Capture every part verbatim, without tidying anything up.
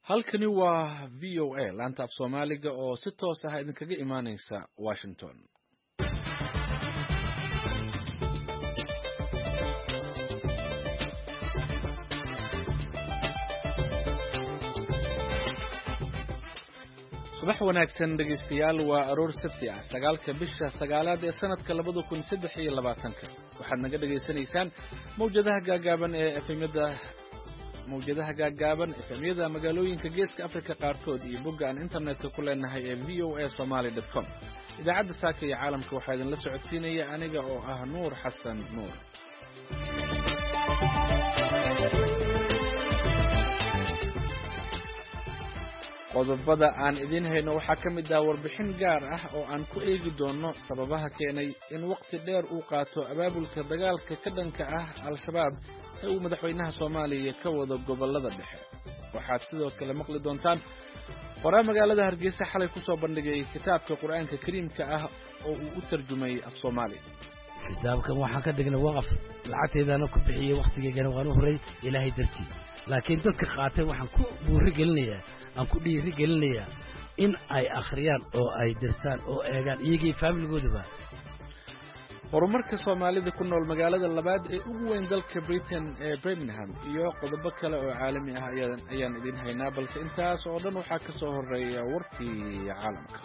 halkani waa V O A laanta af Soomaaliga oo si toos ah idinkaga imaaneysa Washington. subax wanaagsan dhegeystayaal, waa aroor sabti ah sagaalka bisha sagaalaad ee sanadka labada kun saddex iyo labaatanka. waxaad naga dhageysanaysaan mawjadaha gaagaaban ee efemyada mawjadaha gaagaaban efemyada magaalooyinka geeska Afrika qaarkood iyo bogga aan internetka ku leenahay ee v o a somali dot com. idaacadda saaka iyo caalamka waxaa idin la socodsiinaya aniga oo ah Nuur Xasan Nuur. qodobada aan idin hayno waxaa ka mid ah warbixin gaar ah oo aan ku eegi doono sababaha keenay in waqti dheer uu qaato abaabulka dagaalka ka dhanka ah al-shabaab ee uu madaxweynaha Soomaaliya ka wado gobolada dhexe. waxaad sidoo kale maqli doontaan qoraa magaalada Hargeysa xalay ku soo bandhigay kitaabka Qur'aanka Kariimka ah oo uu u tarjumay af Soomaali. kitaabkan waxaan ka dhignay waqaf lacagteedana ku bixiyay waqtigeena waan u horay Ilaahay dartii, laakiin dadka qaatay waxaan ku buuri gelinayaa aan ku dhiiri gelinayaa in ay akhriyaan oo ay dirsaan oo eegaan iyagii familigoodaba. horumarka Soomaalida ku nool magaalada labaad ee ugu weyn dalka Britain ee Birmingham iyo qodobo kale oo caalami ah ayaan ayaan idin haynaa, balse intaas oo dhan waxaa ka soo horeeya warkii caalamka.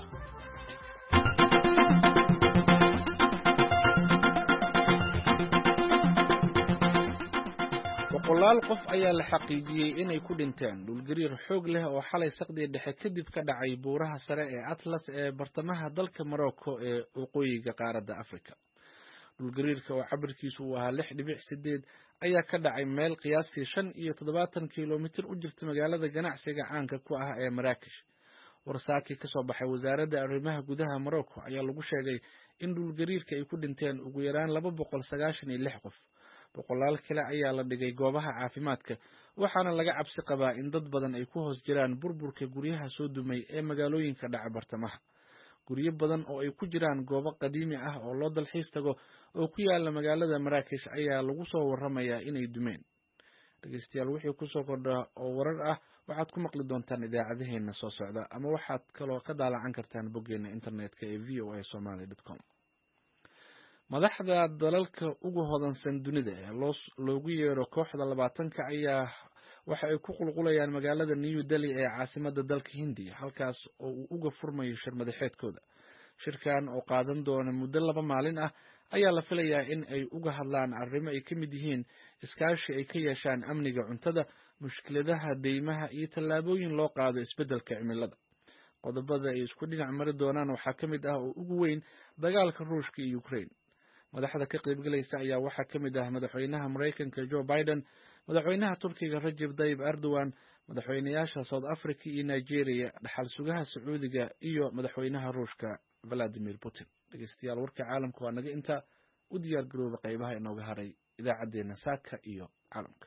boqolaal qof ayaa la xaqiijiyey inay ku dhinteen dhulgariir xoog leh oo xalay saqdi dhexe kadib ka dhacay buuraha sare ee Atlas ee bartamaha dalka Morocco ee waqooyiga qaaradda Afrika. dhulgariirka oo cabirkiisu uu ahaa lix dhibic sideed ayaa ka dhacay meel qiyaastii shan iyo toddobaatan kiiloomitir u jirta magaalada ganacsiga caanka ku ah ee Marrakesh. warsaaki ka soo baxay wasaaradda arrimaha gudaha Morocco ayaa lagu sheegay in dhulgariirka ay ku dhinteen ugu yaraan laba boqol sagaashan iyo lix qof. boqolaal kale ayaa la dhigay goobaha caafimaadka, waxaana laga cabsi qabaa in dad badan ay ku hoos jiraan burburka guryaha soo dumay ee magaalooyinka dhaca bartamaha. guryo badan oo ay ku jiraan goobo qadiimi ah oo loo dalxiis tago oo ku yaala magaalada Marrakesh ayaa lagu soo warramayaa inay dumeen. dhegeystayaal, wixii ku soo kordha oo warar ah waxaad ku maqli doontaan idaacadaheena soo socda, ama waxaad kaloo ka daalacan kartaan boggeena internetka ee v o a somali dot com. madaxda dalalka ugu hodansan dunida ee loogu yeero kooxda labaatanka ayaa waxa ay ku qulqulayaan magaalada New Delhi ee caasimadda dalka Hindiya, halkaas oo uu uga furmayo shir madaxeedkooda. shirkan oo qaadan doona muddo laba maalin ah ayaa la filayaa in ay uga hadlaan arrimo ay ka mid yihiin iskaashi ay ka yeeshaan amniga cuntada, mushkiladaha deymaha iyo tallaabooyin loo qaado isbeddelka cimilada. qodobada ay isku dhinac mari doonaan waxaa ka mid ah oo ugu weyn dagaalka Ruushka iyo Ukraine. madaxda ka qaybgalaysa ayaa waxaa ka mid ah madaxweynaha Mareykanka Joe Biden, madaxweynaha Turkiga Recep Tayyip Erdogan, madaxweynayaasha South Africa iyo Nigeria, dhaxal sugaha Sacuudiga iyo madaxweynaha Ruushka Vladimir Putin. dhegeystayaal, warka caalamka waa naga inta. u diyaar garooba qaybaha inooga haray idaacadeena saaka iyo caalamka.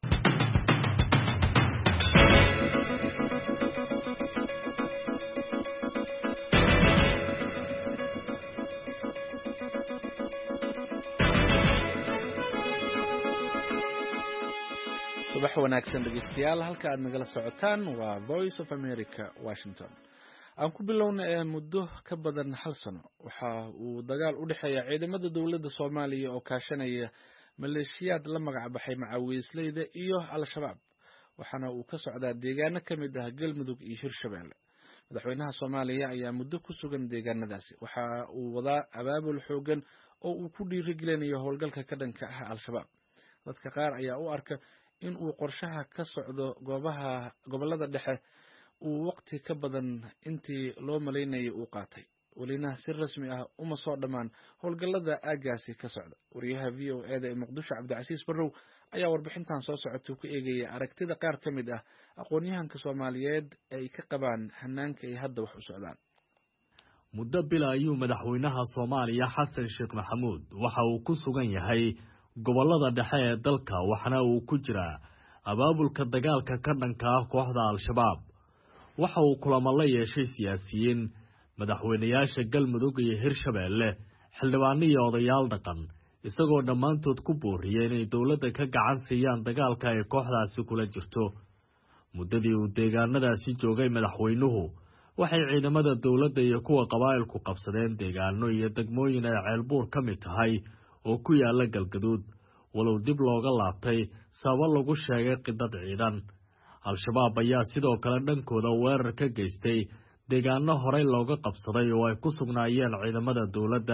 subax wanaagsan dhegeystayaal, halka aad nagala socotaan waa Voice of America Washington. aan ku bilowna ee muddo ka badan hal sano waxa uu dagaal u dhexeeya ciidamada dowladda Soomaaliya oo kaashanaya maleeshiyaad la magac baxay Macawiisleyda iyo al-shabaab, waxaana uu ka socdaa deegaano ka mid ah Galmudug iyo Hirshabeelle. madaxweynaha Soomaaliya ayaa muddo ku sugan deegaanadaasi, waxa uu wadaa abaabul xoogan oo uu ku dhiirigelinayo howlgalka ka dhanka ah al-shabaab. dadka qaar ayaa u arka in uu qorshaha ka socdo goobaha gobolada dhexe uu waqti ka badan intii loo maleynayay uu qaatay, welina si rasmi ah uma soo dhammaan howlgallada aagaasi ka socda. wariyaha v o a da ee Muqdisho Cabdicasiis Barrow ayaa warbixintan soo socotay ku eegaya aragtida qaar ka mid ah aqoon-yahanka Soomaaliyeed ay ka qabaan hanaanka ay hadda wax u socdaan. muddo bil ayuu madaxweynaha Soomaaliya Xasan Sheekh Maxamuud waxa uu ku sugan yahay gobolada dhexe ee dalka, waxana uu ku jiraa abaabulka dagaalka ka dhanka ah kooxda al-shabaab. waxa uu kulamo la yeeshay siyaasiyiin, madaxweynayaasha Galmudug iyo Hirshabeelle, xildhibaano iyo odayaal dhaqan, isagoo dhammaantood ku booriyay inay dowladda ka gacan siiyaan dagaalka ay kooxdaasi kula jirto. muddadii uu deegaanadaasi joogay madaxweynuhu waxay ciidamada dowladda iyo kuwa qabaa'ilku qabsadeen deegaano iyo degmooyin ay ceelbuur ka mid tahay oo ku yaala galgaduud walow dib looga laabtay sababo lagu sheegay qidad ciidan al-shabaab ayaa sidoo kale dhankooda weerar ka geystay deegaano horey looga qabsaday oo ay ku sugnaayeen ciidamada dowladda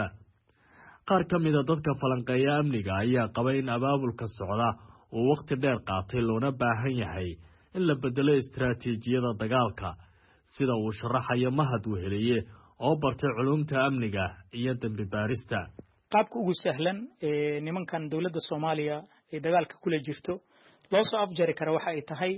qaar ka mida dadka falanqeeya amniga ayaa qabay in abaabulka socda uu wakhti dheer qaatay loona baahan yahay in la bedelo istaraatiijiyada dagaalka sida uu sharaxayo mahad weheliye oo bartay culumta amniga iyo dambi baarista qaabka ugu sahlan ee nimankan dawladda Soomaaliya ee dagaalka kula jirto loo soo afjari kara waxa ay tahay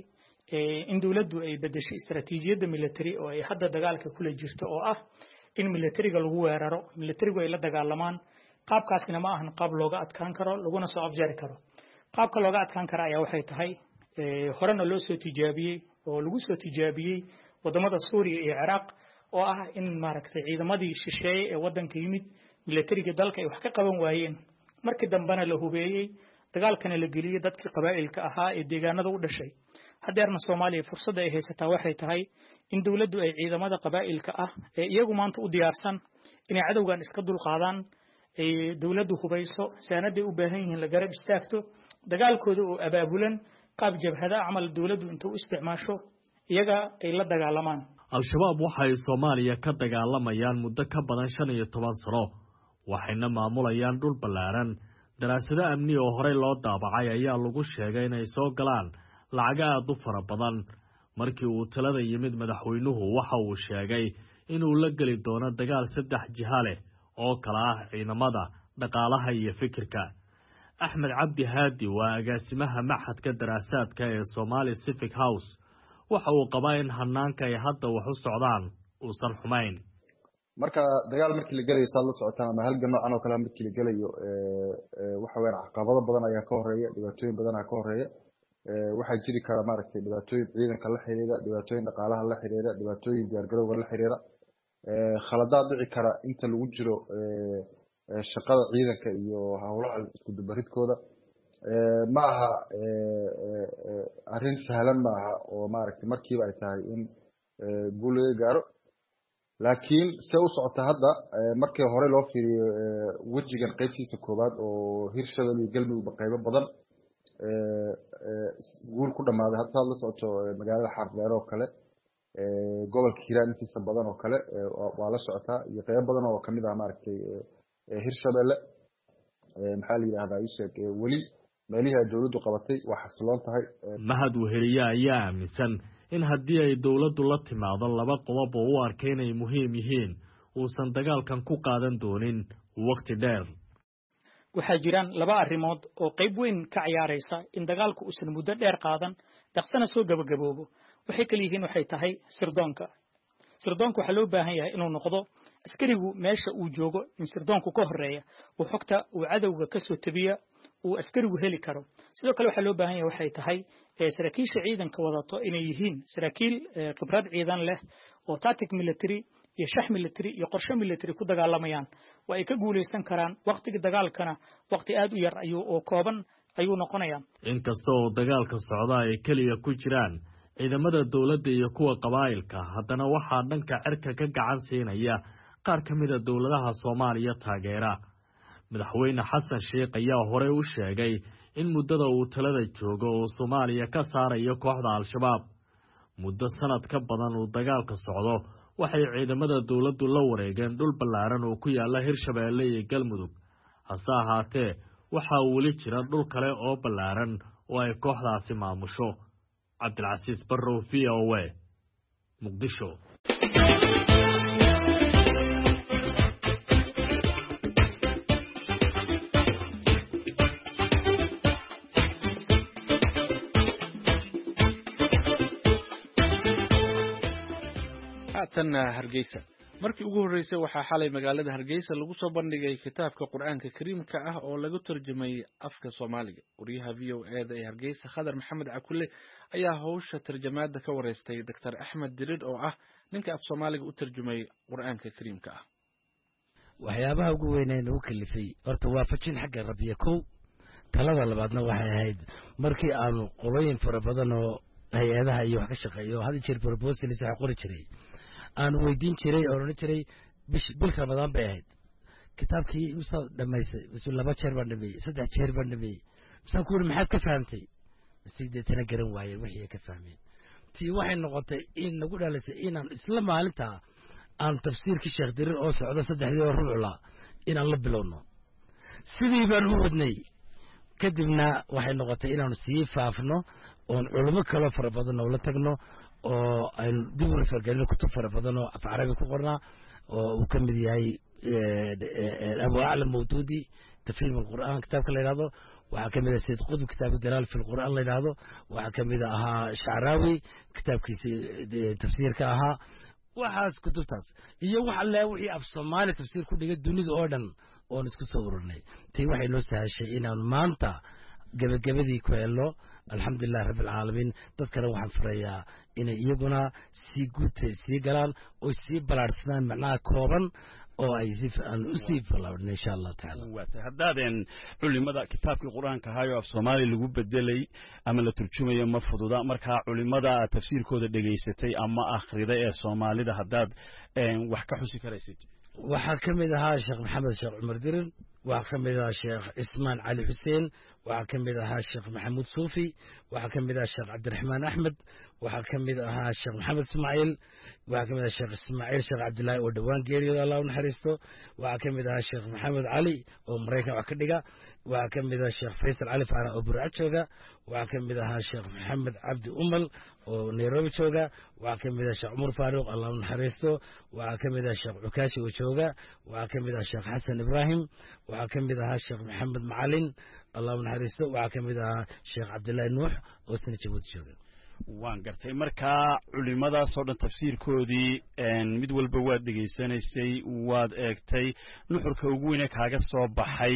in dawladdu ay bedesho istaraatiijiyada military oo ay hadda dagaalka kula jirto oo ah in militariga lagu weeraro militarigu ay la dagaalamaan qaabkaasina ma ahan qaab looga adkaan karo laguna soo afjari karo qaabka looga adkaan kara ayaa waxay tahay horena loo soo tijaabiyay oo lagu soo tijaabiyay wadamada Suuriya iyo Ciraaq oo ah in maaragtay ciidamadii shisheeye ee wadanka yimid militariga dalka ay wax ka qaban waayeen markii dambana la hubeeyay dagaalkana la geliyay dadkii qabaa'ilka ahaa ee deegaanada u dhashay hadeerna Soomaaliya fursad ay haysataa waxay tahay in dawladdu ay ciidamada qabaa'ilka ah ee iyagu maanta u diyaarsan inay cadawgan iska dul qaadaan ay dawladdu hubayso saanaday u baahan yihiin la garab istaagto dagaalkooda oo abaabulan qaab jabhada amal dawladdu inta u isticmaasho iyaga ay la dagaalamaan al-shabaab waxay Soomaaliya ka dagaalamayaan muddo ka badan shan iyo toban sano waxayna maamulayaan dhul ballaaran daraasado amni oo horey loo daabacay ayaa lagu sheegay inay soo galaan lacag aad u fara badan markii uu talada yimid madaxweynuhu waxa uu sheegay inuu la geli doono dagaal saddex jiha leh oo kala ah ciidamada dhaqaalaha iyo fikirka Axmed Cabdi Haadi waa agaasimaha maxadka daraasaadka ee Somali Civic House waxa uu qabaa in hanaanka ay hadda wax u socdaan uusan xumayn marka dagaal markii la galayo saad la socotaan ama halgan noocan oo kale markii la galayo ee waxa weyn caqabado badan ayaa ka horeeya dhibaatooyin badan ayaa ka horeeya ee waxa jiri kara maaragtay dhibaatooyin ciidanka la xiriira dhibaatooyin dhaqaalaha la xiriira dhibaatooyin diyaar garowga la xiriira ee khaladaad dhici kara inta lagu jiro ee shaqada ciidanka iyo hawlaha isku dubaridkooda ee ma aha ee arrin sahlan ma aha oo maaragtay markiiba ay tahay in guul laga gaaro laakiin se u socota hadda markii hore loo fiiriyo wajigan qaybtiisa koobaad oo Hirshabelle iyo Galmudug qaybo badan guul ku dhamaaday hadda la socoto magaalada Xardheer oo kale gobolka Hiiraan intiisa badan oo kale waa la socotaa iyo qaybo badan oo kamid ah maaragtay Hirshabelle maxaa la yiraahdaa isheeg wali meelaha dawladdu qabatay waa xasiloon tahay mahad weheliye ayaa aaminsan in haddii ay dawladdu la timaado laba qodob oo u arkay inay muhiim yihiin uusan dagaalkan ku qaadan doonin waqti dheer waxaa jiraan laba arrimood oo qayb weyn ka ciyaaraysa in dagaalku uusan muddo dheer qaadan dhaqsana soo gabagaboobo waxay kale yihiin waxay tahay sirdoonka sirdoonka waxa loo baahan yahay inuu noqdo askarigu meesha uu joogo in sirdoonku ka horeeya oo xogta uu cadawga ka soo tabiya uu askarigu heli karo sidoo kale waxa loo baahan yahay waxay tahay saraakiisha ciidanka wadato inay yihiin saraakiil khibrad ciidan leh oo tactic military iyo shax military iyo qorshe military ku dagaalamayaan waa ay ka guuleysan karaan waqtiga dagaalkana waqti aad u yar ayuu oo kooban ayuu noqonayaa inkasta oo dagaalka socda ay kaliya ku jiraan ciidamada dawladda iyo kuwa qabaa'ilka haddana waxaa dhanka cirka ka gacan siinaya qaar ka mid ah dawladaha Soomaaliya taageera madaxweyne xasan sheekh ayaa hore u sheegay in muddada uu talada joogo oo Soomaaliya ka saarayo kooxda al-shabaab muddo sanad ka badan uu dagaalka socdo waxay ciidamada dawladdu la wareegeen dhul ballaaran oo ku yaala Hirshabelle iyo Galmudug hase ahaatee waxa uu weli jira dhul kale oo ballaaran oo ay kooxdaasi maamusho Cabdilcasiis Barrow V O A Muqdisho haatana Hargeysa markii ugu horeysay waxaa xalay magaalada Hargeysa lagu soo bandhigay kitaabka Qur'aanka Kariimka ah oo lagu tarjumay afka Soomaaliga wariyaha V O A da ee Hargeysa Khadar Maxamed Cakulle ayaa hawsha tarjamaada ka wareystay Doctor Axmed Dirid oo ah ninka af Soomaaliga u tarjumay Qur'aanka Kariimka ah waxyaabaha ugu weyn ee uu kalifay horta waa fajin xagga Rabbiga kow talada labaadna waxay ahayd markii aanu qolooyin fara badan oo hay-adaha iyo wax ka shaqeeyo hada jeer proposals waxa qori jiray aan weydiin jiray oo oran jiray bish bil Ramadaan bay ahayd kitaabkii usoo dhamaysay isla laba jeer baan dhameeyay saddex jeer baan dhameeyay misan ku maxaad ka fahamtay sideetana garan waayay wixii ka fahmay tii waxay noqotay in lagu dhalisay inaan isla maalinta aan tafsiirkii Sheekh Dirir oo socda saddexdii oo ruucla inaan la bilowno sidii baan u wadnay kadibna waxay noqotay inaan sii faafno oo culimo kale fara badan oo la tagno oo ay dib u fargalin kutub fara badan oo af Carabi ku qorna oo uu kamid yahay Abu A'lam Mawdudi tafsiir al-Qur'an kitabka la yiraahdo waxa kamid ah Sayyid Qutb kitab ad-Dalal fi al-Qur'an la yiraahdo waxa kamid ah Sha'rawi kitabkiisa tafsiirka ahaa waxaas kutubtaas iyo waxa la wixii af Soomaali tafsiir ku dhigay dunida oo dhan oo isku soo ururnay tii waxay noo sahashay inaan maanta gabagabadii ku helo alxamdulillaah rabbil caalamiin dadkana waxaan furayaa inay iyaguna si guutay si galaan oo si balaarsadaan macnaha kooban oo ay si aan u sii falawna insha Allah taala waata hadaaden culimada kitaabkii quraanka hayo af Soomaali lagu bedelay ama la turjumayo ma fududa marka culimada tafsiirkooda dhageysatay ama akhrida ee Soomaalida hadaad wax ka xusi karaysid waxa kamid ahaa Sheekh Maxamed Sheekh Umar Dirin waxa kamid ahaa Sheekh Ismaan Ali Hussein waxa kamid ahaa Sheekh Maxamuud Suufi waxa kamid ahaa Sheekh Cabdiraxmaan Axmed waxa kamid ahaa Sheekh Maxamed Ismaaciil waxa kamid ahaa Sheekh Ismaaciil Sheekh Cabdullaahi oo dhawaan geeriyooda Allah u naxariisto waxa kamid ahaa Sheekh Maxamed Ali oo Mareykan wax ka dhiga waxa kamid ahaa Sheekh Faysal Ali Faara oo Burco jooga waxa kamid ahaa Sheekh Maxamed Cabdi Umal oo Nairobi jooga waxa kamid ahaa Sheekh Umar Faaruq Allah u naxariisto waxa kamid ahaa Sheekh Cukaashi oo jooga waxa kamid ahaa Sheekh Xasan Ibrahim waxa kamid ahaa Sheekh Maxamed Macalin Allah u naxariisto waxa kamid ahaa Sheekh Cabdullaahi Nuux oo sina Jabuuti jooga waan gartay marka culimada soo dhan tafsiirkoodii mid walba waad dhageysanaysay waad eegtay nuxurka ugu weyn ee kaaga soo baxay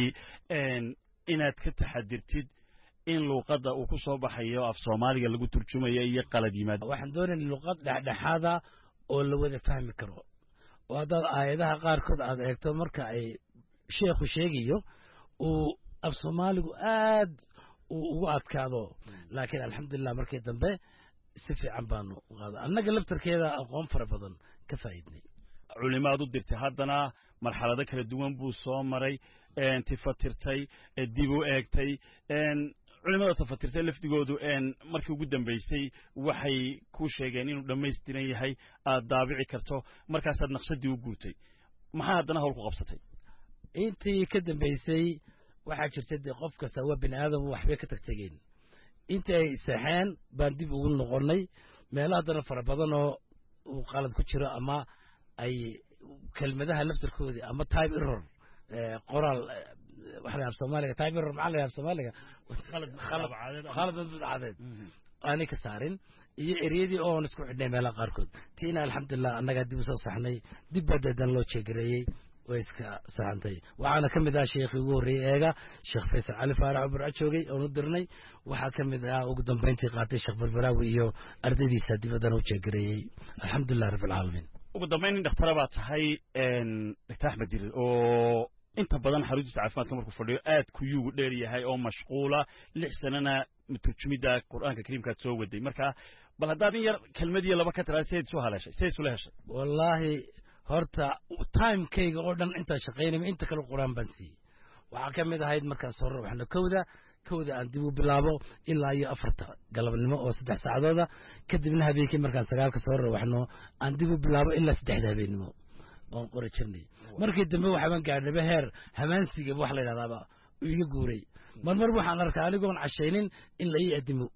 inaad ka taxadirtid in luqadda uu ku soo baxayo af Soomaaliga lagu turjumayo iyo qalad yimaad waxaan doonaynaa luqad dhaxdhaxaada oo la wada fahmi karo oo hadda aayadaha qaar kood aad eegto marka ay sheekhu sheegayo uu af Soomaaligu aad ugu adkaado laakiin alxamdulillah markii dambe si fiican baanu qaado annaga laftarkeeda aqoon fara badan ka faa'iidnay culimadu dirtay haddana marxalado kala duwan buu soo maray een tifatirtay dib u eegtay een culimada tafatirtay lafdigoodu een markii ugu dambeysay waxay ku sheegeen inuu dhameystiran yahay aad daabici karto markaas aad naqshadii u guurtay maxaa haddana hawl ku qabsatay intii ka dambeysay waxa jirtay qof kasta waa bini aadam waxba ka tagtageen inta ay saxaan baan dib ugu noqonay meelaha dana fara badan oo qalad ku jiro ama ay kelmadaha laftirkoodi ama type error qoraal waxa la Soomaaliga type error macna la Soomaaliga qalad qalad qalad cadeed ani ka saarin iyo eriyadii oo isku xidhnay meelaha qaar kood tiina alxamdulillah annaga dib u soo saxnay dib badan loo jeegareeyay ويسكا سانتي وأنا كم ذا شيخ يقول ريئة شيخ فيصل علي فارع برا شوقي أو ندرني وحكم ذا وقدم بنتي قاتي شيخ بالبراوي يو أردي سادي بدن وشجري الحمد لله رب العالمين وقدم بين الاخترابات هاي إن تحمد دير أو أنت بدن حرج عفمات كمرك فردي آد كيو ديري هاي أو مشغولة لحسننا مترجمي دا القرآن الكريم كتسوي ودي مركا بل هذا بير كلمة دي لما كتر سيد سو هلا شيء سيد سو لها شيء والله horta time kayga oo dhan inta shaqeynay inta kala quraan bansi waxa kamid ahayd markaas hore waxna kowda kowda aan dib u bilaabo ilaa iyo afarta galabnimo oo saddex saacadooda kadibna habeenkii markaan sagaalka soo waxno aan dib u bilaabo ilaa saddex habeenimo oo qora jirnay markii dambe waxaan gaadhnay heer hamaansiga wax la yiraahdo iga guuray mar mar waxaan arkaa anigoon cashaynin in la ii adimo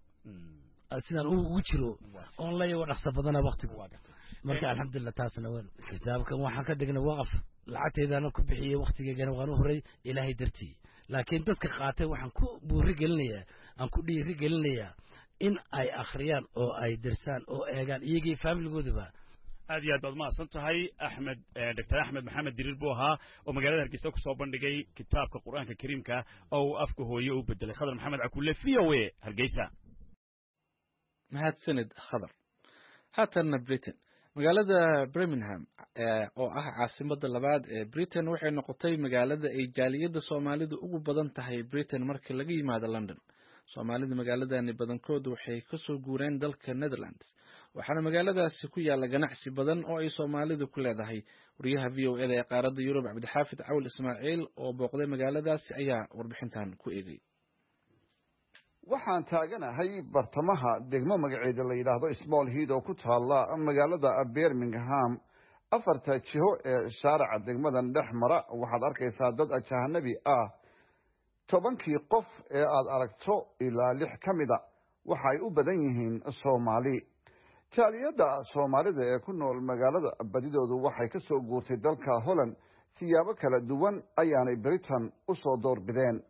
sidaan uu jiro oo la iyo dhaqso badana waqtigu marka alxamdulillah taasna waan kitaabkan waxaan ka dhignay waqaf lacagteedana ku bixiyay waqtigeena waan u horay ilaahay dartii laakiin dadka qaatay waxaan ku buuri gelinayaa aan ku dhiiri gelinayaa in ay akhriyaan oo ay dirsaan oo eegaan iyagii familigoodaba aad iyo aad baad mahadsan tahay axmed doctor axmed maxamed diriir buu ahaa oo magaalada hargeysa ku soo bandhigay kitaabka qur-aanka kariimka oo afka hooye u bedelay khadar maxamed cakulle v o a hargeysa mahadsanid khadar haatana britain magaalada Birmingham oo ah caasimadda labaad ee Britain waxay noqotay magaalada ay jaaliyadda Soomaalidu ugu badan tahay Britain marka laga yimaado London soomaalida magaaladani badankoodu waxay kasoo guureen dalka Netherlands waxaana magaaladaasi ku yaala ganacsi badan oo ay Soomaalidu ku leedahay wariyaha V O A ee qaaradda Yurub Cabdixaafid Cawl Ismaaciil oo booqday magaaladaasi ayaa warbixintan ku eegay. waxaan taaganahay bartamaha degmo magaceeda la yiraahdo Small Heath oo ku taala magaalada Birmingham afarta jiho ee shaarica degmadan dhex mara waxaad arkaysaa dad ajnabi ah tobankii qof ee aad aragto ilaa lix kamida waxa ay u badan yihiin Soomaali taaliyada Soomaalida ee ku nool magaalada badidoodu waxay ka soo guurtay dalka Holland siyaabo kala duwan ayaanay Britain u soo doorbideen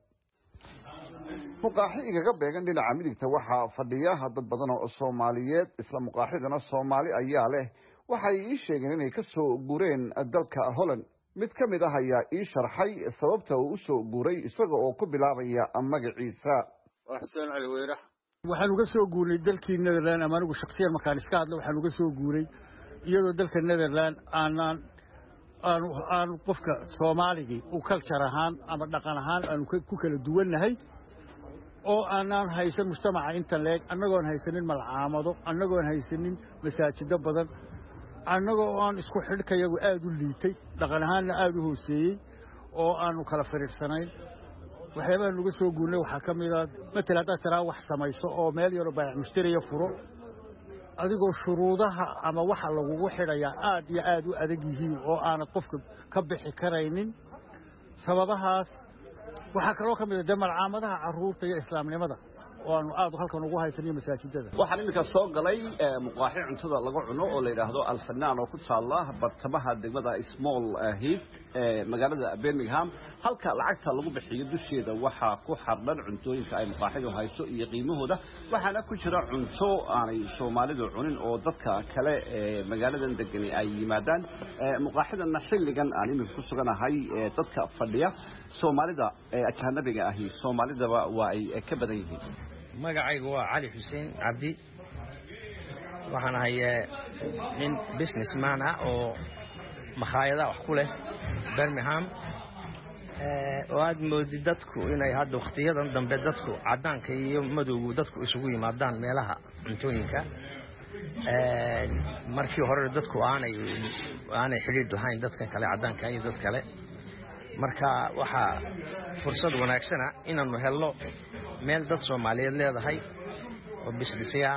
muqaaxi igaga beegan dhinaca midigta waxaa fadhiya dad badan oo Soomaaliyeed isla muqaaxidana Soomaali ayaa leh waxay ii sheegeen inay ka soo guureen dalka Holland mid ka mid ah ayaa ii sharxay sababta uu u soo guuray isaga oo ku bilaabaya magaciisa. waa Xuseen Cali Weerax waxaan uga soo guuray dalkii Netherland ama anigu shakhsiyan markaan iska hadlo waxaan uga soo guuray iyadoo dalka Netherland aanan aan aan qofka Soomaaliga u culture ahaan ama dhaqan ahaan aan ku kala duwanahay oo aanan haysan mujtamaca inta leeg annagoon haysanin malcaamado annagoon haysanin masaajido badan annagoo aan isku xidhkayagu aad u liitay dhaqan ahaanna aad u hooseeyey oo aanu kala firiirsanayn waxyaabaha nuga soo guurnay waxaa ka mid ah matala haddaad tiraa wax samayso oo meel yaroo baayac mushtariya furo adigoo shuruudaha ama waxa lagugu xidhayaa aad iyo aad u adag yihiin oo aanad qofka ka bixi karaynin sababahaas waxaa kaloo ka mid ah malcaamadaha carruurta iyo islaamnimada oo aanu aad halkan ugu haysanayo masaajidada waxaan iminka soo galay muqaaxi cuntada lagu cuno oo la yiraahdo Al-Fanaan oo ku taala bartamaha degmada Small Heath ee magaalada Birmingham halka lacagta lagu bixiyo dusheeda waxa ku xardhan cuntooyinka ay muqaaxidu hayso iyo qiimahooda waxaana ku jira cunto aanay Soomaalidu cunin oo dadka kale ee magaaladan degan ay yimaadaan muqaaxidana xilligan aan iminka ku suganahay dadka fadhiya Soomaalida ee ajnabiga ahi Soomaalidaba waa ay ka badan yihiin. magacaygu waa Cali Xuseen Cabdi waxaan ahay nin businessman ah oo makhaayada wax ku leh Birmingham oo aad moodi dadku inay hadda waqtiyadan dambe dadku cadaanka iyo madowgu dadku isugu yimaadaan meelaha cuntooyinka markii hore dadku aanay aanay xiriir lahayn dadka kale cadaanka iyo dad kale marka waxa fursad wanaagsan ah inaanu helno meel dad Soomaaliyeed leedahay oo business-ya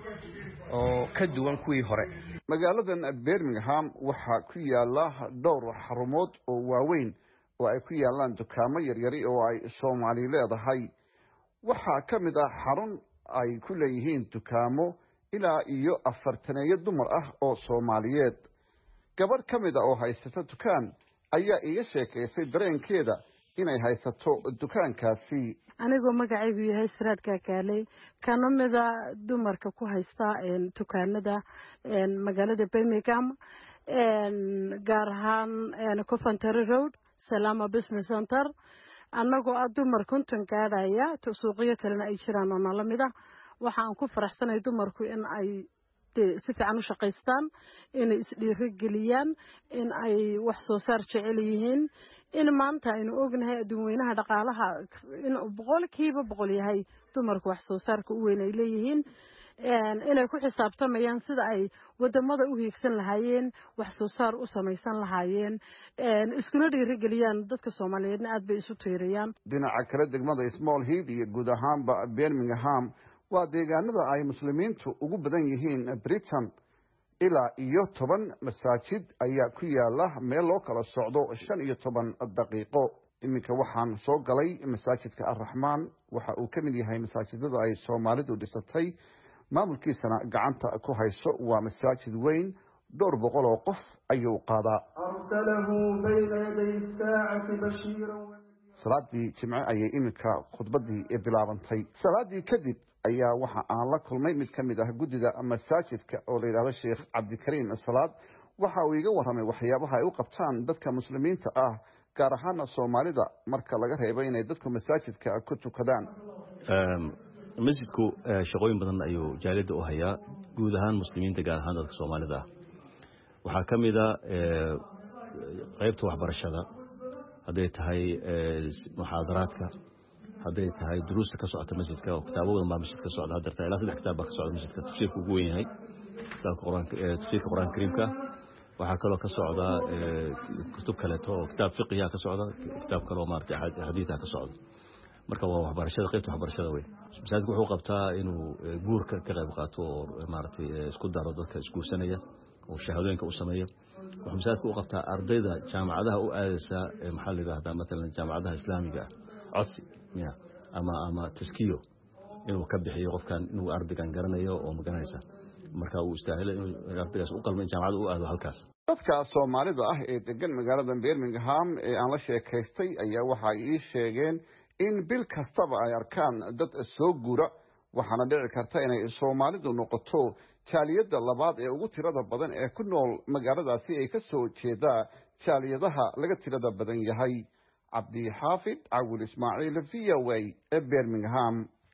oo ka duwan kuwii hore. magaaladan Birmingham waxa ku yaala dhowr xarumood oo waaweyn oo ay ku yaalaan dukaamo yaryar oo ay Soomaali leedahay waxa ka mid ah xarun ay ku leeyihiin dukaamo ilaa iyo afartaneeyo dumar ah oo Soomaaliyeed gabadh ka mid ah oo haysata dukaan ayaa iga sheekaysay dareenkeeda inay haysato dukaankaasi. anigoo magacaygu yahay Siraad Kaakaaley kana mid ah dumarka ku haysta dukaanada magaalada Birmingham gaar ahaan Coventry Road Salama Business Center annagoo ah dumar konton gaadhaya suuqyo kalena ay jiraan oo nala mid ah waxaan ku faraxsanahay dumarku in ay si fiican u shaqaystaan in ay isdhiiri geliyaan in ay wax soo saar jecel yihiin in maanta aynu ognahay adduunweynaha dhaqaalaha in boqolkiiba boqol yahay dumarku wax soo saarka u weyn ay leeyihiin inay ku xisaabtamayaan sida ay wadamada u hiigsan lahaayeen wax soo saar u samaysan lahaayeen iskuna dhiirigeliyaan dadka Soomaaliyeedna aad bay isu tiiriyaan. dhinaca kale degmada Small Heath iyo guud ahaanba Birmingham waa deegaanada ay muslimiintu ugu badan yihiin Britain ilaa iyo toban masaajid ayaa ku yaala meel loo kala socdo shan iyo toban daqiiqo. iminka waxaan soo galay masaajidka Ar-Rahmaan waxa uu ka mid yahay masaajidada ay Soomaalidu dhisatay maamulkiisana gacanta ku hayso waa masaajid weyn dhowr boqol oo qof ayuu qaadaa. arsalahu bayna yaday saa'ati bashiran salaadii jimce ayay iminka khudbadii bilaabantay. salaadii kadib ayaa waxa aan la kulmay mid ka mid ah guddiga masaajidka oo la yiraahdo Sheekh Cabdikariim Salaad waxa uu iga warramay waxyaabaha ay u qabtaan dadka muslimiinta ah gaar ahaan Soomaalida marka laga reebo inay dadku masaajidka ku tukadaan. masjidku shaqooyin badan ayuu jaalida u hayaa guud ahaan muslimiinta gaar ahaan dadka Soomaalida waxaa ka mid ah qaybta waxbarashada hadday tahay muxaadaraadka hadday tahay duruusta ka socota masjidka oo kitaabo badan baa masjidka socda hadda ilaa saddex kitaab baa ka socda masjidka tafsiirka ugu weyn yahay kitaabka quraanka tafsiirka quraanka kariimka waxaa kaloo ka socda kutub kaleeto oo kitaab fiqiya ka socda kitaab kaloo maartay xadiis ka socda marka waa waxbarashada qaybta waxbarashada weyn masaajidku wuxuu qabtaa inuu guurka ka qayb qaato oo maartay isku daro dadka isguursanaya oo shahaadooyinka u sameeyo wuxuu masaajidku u qabtaa ardayda jaamacadaha u aadaysa maxaa la yiraahdaa mesela jaamacadaha islaamiga codsi ya ama ama taskiyo inuu ka bixiyo qofkan inuu ardaygan garanayo oo maganaysa marka uu istaahilo inuu ardaygaas u qalmo jaamacada u aado halkaas dadka Soomaalida ah ee degan magaalada Birmingham ee aan la sheekaystay ayaa waxa ay sheegeen in bil kastaba ay arkaan dad soo guura waxaana dhici karta inay Soomaalidu noqoto jaaliyada labaad ee ugu tirada badan ee ku nool magaaladaasi ay ka soo jeeda jaaliyadaha laga tirada badan yahay Cabdi Xaafid Awil Ismaaciil V O A ee Birmingham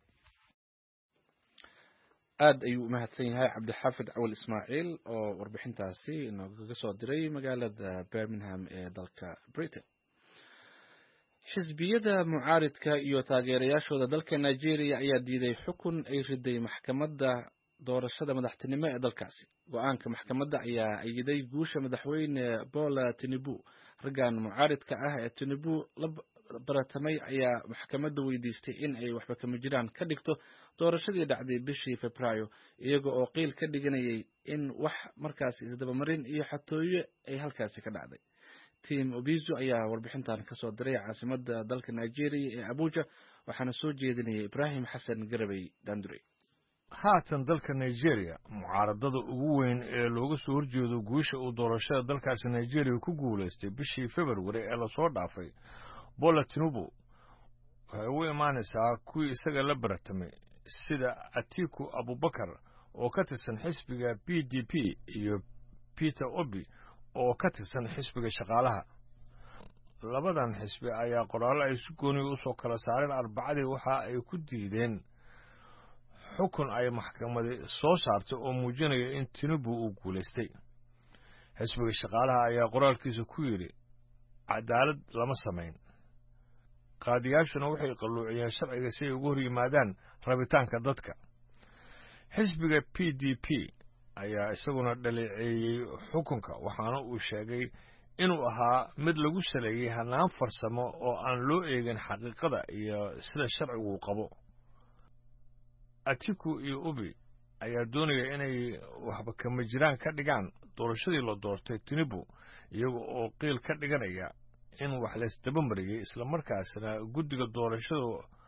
aad ayuu u mahadsan yahay Cabdi Xaafid Awil Ismaaciil oo warbixintaasi inooga soo diray magaalada Birmingham ee dalka Britain xisbiyada mucaaridka iyo taageerayaashooda dalka Nigeria ayaa diiday xukun ay riday maxkamadda doorashada madaxtinimo ee dalkaasi go'aanka maxkamadda ayaa ayiday guusha madaxweyne Bola Tinubu raggan mucaaridka ah ee Tinubu la baratamay ayaa maxkamadda weydiistay in ay waxba kama jiraan ka dhigto doorashadii dhacday bishii Febraayo iyaga oo qiil ka dhiganayay in wax markaas isdabamarin iyo xatooyo ay halkaasi ka dhacday Tim Obizo ayaa warbixintan ka soo diray caasimadda dalka Nigeria ee Abuja waxaana soo jeedinayay Ibrahim Xasan Garabay Dandure haatan dalka Nigeria mucaaradada ugu weyn ee looga soo horjeedo guusha uu doorashada dalkaasi Nigeria ku guuleystay bishii February ee la soo dhaafay Bola Tinubu waxay u imaanaysaa kuwii isaga la baratamay sida Atiku Abubakar oo ka tirsan xisbiga P D P iyo Peter Obi oo ka tirsan xisbiga shaqaalaha labadan xisbi ayaa qoraal ay si gooni u soo kala saareen Arbacadii waxa ay ku diideen xukun ay maxkamadda soo saartay oo muujinaya in Tinubu uu guuleystay xisbiga shaqaalaha ayaa qoraalkiisa ku yiri cadaalad lama sameyn qaadiyaashuna waxay qalluuciyeen sharciga si ay ugu hor yimaadaan rabitaanka dadka xisbiga P D P ayaa isaguna dhaleeceeyay xukunka waxaana uu sheegay inuu ahaa mid lagu saleeyay hanaan farsamo oo aan loo eegin xaqiiqada iyo sida sharcigu qabo Atiku iyo Obi ayaa doonaya inay waxba kama jiraan ka dhigaan doorashadii la doortay Tinubu iyaga oo qiil ka dhiganaya in wax la isdaba mariyay isla markaasna guddiga doorashadu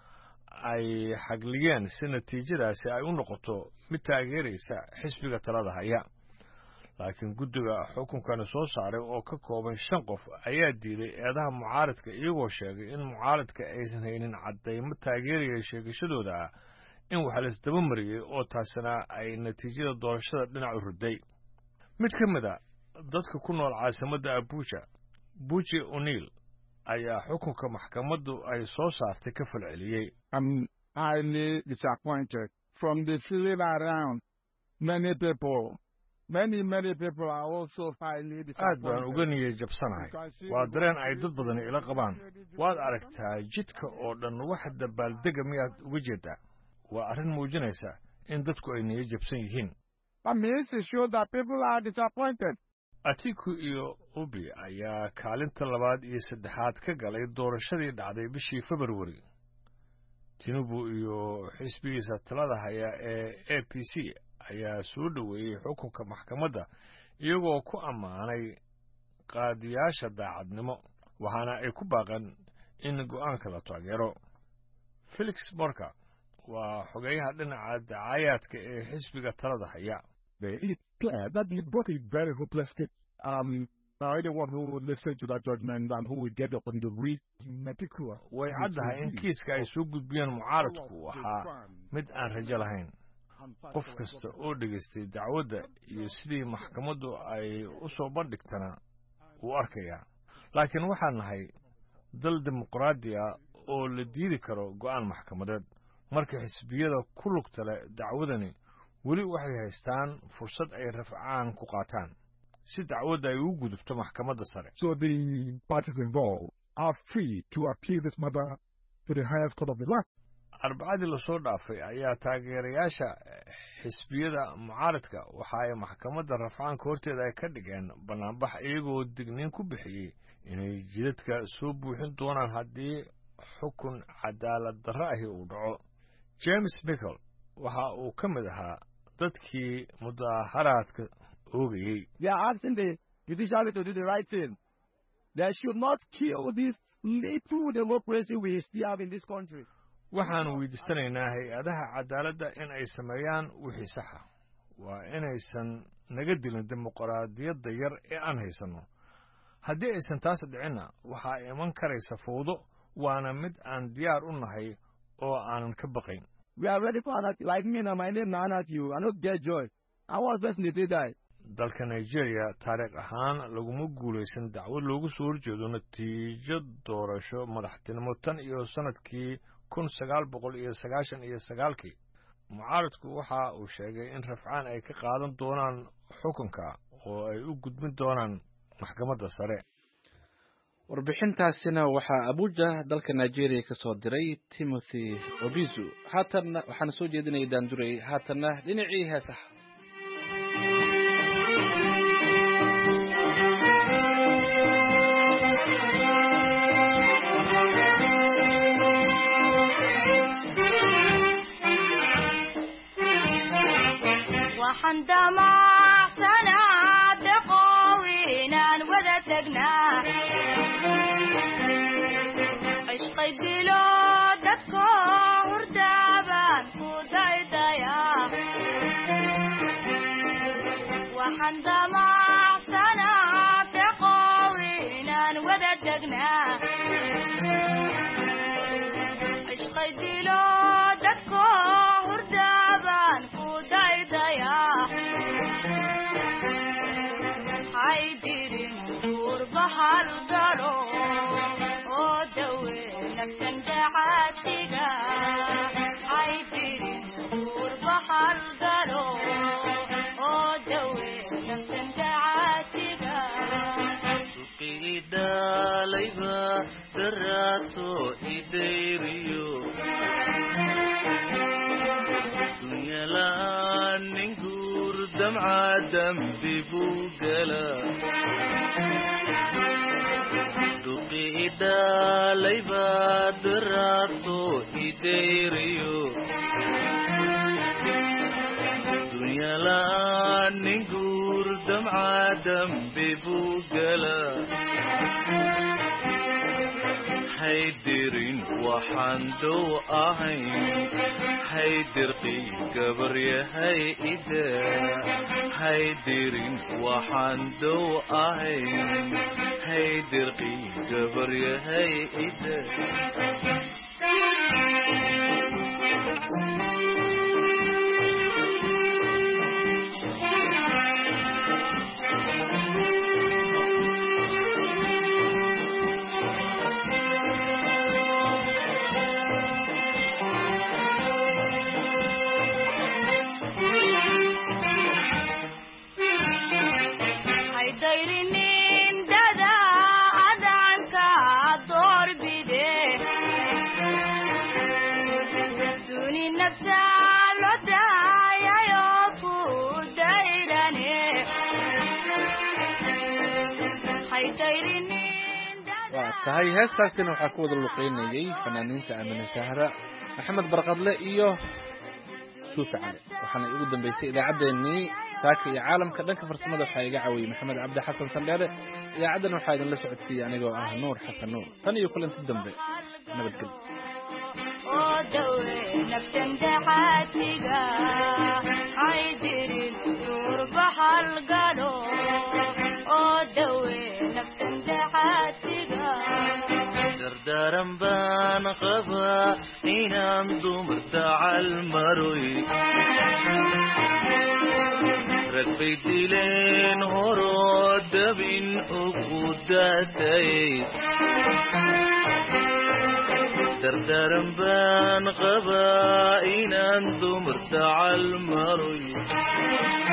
ay xagliyeen si natiijadaasi ay u noqoto mid taageeraysa xisbiga talada haya laakiin guddiga xukunkana soo saaray oo ka kooban shan qof ayaa diiday eedaha mucaaradka iyagoo sheegay in mucaaradka aysan haynin caddaymo taageeraya sheegashadooda ah in wax la isdaba mariyay oo taasina ay natiijada doorashada dhinac u riday mid ka mid a dadka ku nool caasimadda Abuja Buji O'Neill ayaa xukunka maxkamaddu ay soo saartay ka falceliyay I'm highly disappointed from the feeling around many people many many people are also highly disappointed aad baan uga niyay jabsanahay waa dareen ay dad badan ila qabaan waad aragtaa jidka oo dhan wax dabaaldega miyaad uga jeedaa waa arrin muujinaysa in dadku ay niyay jabsan yihiin that means it shows that people are disappointed Atiku iyo Obi ayaa kaalinta labaad iyo saddexaad ka galay doorashadii dhacday bishii February Tinubu iyo xisbigiisa talada haya ee A P C ayaa soo dhaweeyay xukunka maxkamadda iyagoo ku ammaanay qaadiyaasha daacadnimo waxaana ay ku baaqan in go'aanka la taageero Felix Morka waa xogeyaha dhinaca dacaayaadka ee xisbiga talada haya It's clear that the book is very hopeless. Um, anyone who would listen to that judgment and who would get up on the read meticulous. way caddahay in kiiska ay soo gudbiyeen mucaaradku waxaa mid aan rajo lahayn qof kasta oo dhegaystay dacwadda iyo sidii maxkamaddu ay u soo bandhigtana wuu arkayaa laakiin waxaan nahay dal dimuqraadi ah oo la diidi karo go'aan maxkamadeed marka xisbiyada ku lugta leh dacwadani weli waxay haystaan fursad ay rafcaan ku qaataan si dacwadda ay ugu gudubto maxkamadda sare So the parties involved are free to appeal this matter to the highest court of the land. arbacadii lasoo dhaafay ayaa taageerayaasha xisbiyada mucaaradka waxa ay maxkamadda rafcaanka horteeda ay ka dhigeen banaanbax iyagoo digniin ku bixiyey inay jidadka soo buuxin doonaan haddii xukun cadaalad darro ahi uu dhaco. James Michael waxa uu ka mid ahaa dadkii mudaharaadka oogayey. They are asking the judiciary to do the right thing. They should not kill this little democracy we still have in this country. waxaan weydiisanaynaa hay-adaha cadaaladda in ay sameeyaan wixii saxa. waa inaysan naga dilin dimuqraadiyadda yar ee aan haysanno. haddii aysan taas dhicinna waxaa iman karaysa fowdo, waana mid aan diyaar u nahay oo aanan ka baqayn. We are ready for anarchy. Like me now, my name is Anarchy. I don't get joy. I was best in the day. dalka Nigeria taariikh ahaan laguma guulaysan dacwad loogu soo horjeedo natiijo doorasho madaxtinimo tan iyo sanadkii kun sagaal boqol iyo sagaashan iyo sagaalkii. mucaaradku waxa uu sheegay in rafcaan ay ka qaadan doonaan xukunka oo ay u gudbin doonaan maxkamadda sare. warbixintaasina waxaa Abuja dalka Nigeria ka soo diray Timothy Obizu. haatan waxaan soo jeedinay daanduray haatanna dhinacii heesaha. عندما صنعت قوينا وذتقنا عشق الدلود تذكر دابان كوداي دايا وعندما صنعت قوينا وذتقنا عشق الدلود تذكر دابان كوداي دايا حيدرين قربها القلو ودوي نفسا دعاتيقا حيدرين قربها القلو ودوي نفسا دعاتيقا سقيدا ليبا دراتو إديريو دنيا لا ننقور دمعة دم ببوغلا دقيدا ليبا دراتو إديريو دنيا لا ننقور دمعة دم ببوغلا حيدرين وحندو أهين حيدر قي قبر يا هيدا حيدرين وحندو أهين حيدر قي قبر يا هيدا tahay heestaasina waxaa ku wada luqeynayay fanaaniinta Amina Sahra, Maxamed Barqadle iyo Suufi Cali. waxaana ugu dambeysay idaacaddeenii saaka iyo caalamka. dhanka farsamada waxaa iga caawiyey Maxamed Cabdi Xasan Sandheere. idaacaddana waxaa idin la socodsiiyey anigoo ah Nuur Xasan Nuur. tan iyo kulanti dambe nabadgelyo. دردارم بان قبا إنام دمر تعال مروي ركبي دلين هرود بين أقوداتي دردارم بان قبا إنام دمر تعال مروي